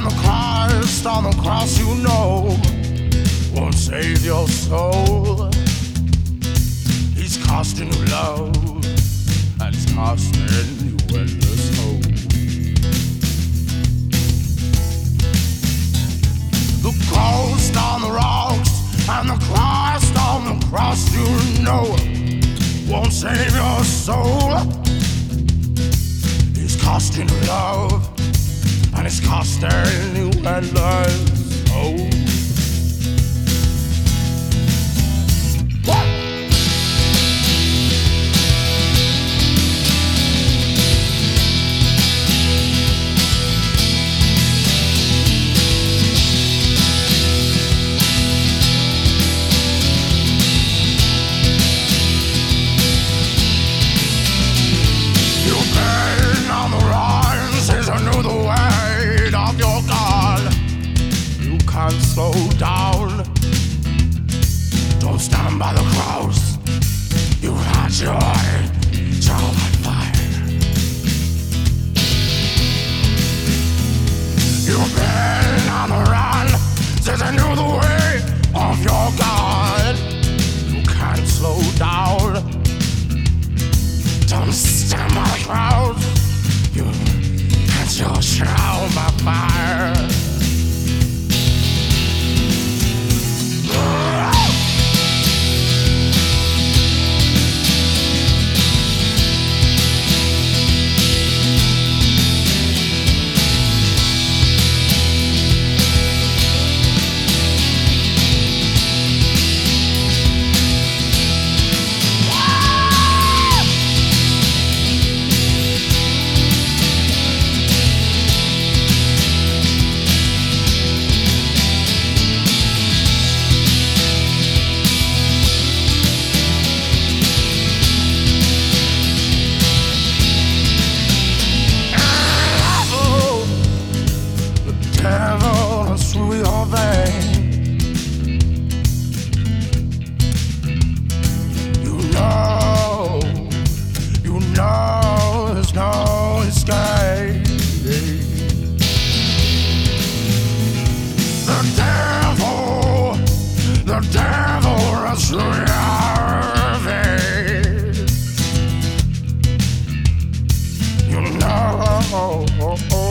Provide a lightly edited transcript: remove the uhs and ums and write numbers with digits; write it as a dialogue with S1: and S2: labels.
S1: And the Christ on the cross, you know, won't save your soul. He's costing you love, and he's costing you endless hope. The ghost on the rocks and the Christ on the cross, you know, won't save your soul. He's costing you love, and it's costing you endless hope. Can't slow down. Don't stand by the cross. You had joy, joy on fire. You've been on the run since I knew the way of your God. You can't slow down. Don't stand by the cross. You had your trial by fire. Through your veins, you know there's no escape. The devil runs through your veins. You know.